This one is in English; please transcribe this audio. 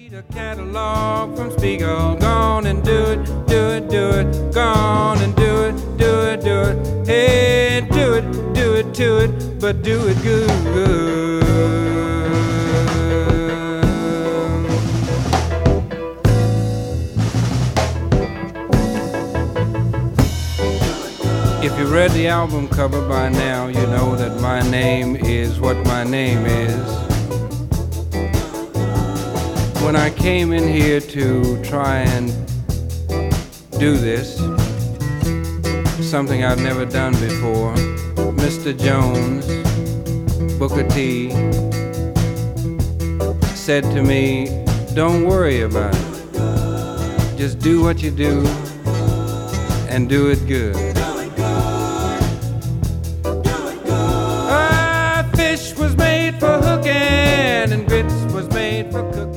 A catalog from Spiegel. Gone and do it, do it, do it. Gone and do it, do it, do it. Hey, do it to it, but do it good. If you read the album cover by now, you know that my name is what my name is. When I came in here to try and do this, something I've never done before, Mr. Jones, Booker T, said to me, don't worry about it. Just do what you do and do it good. Fish was made for hooking and grits was made for cooking.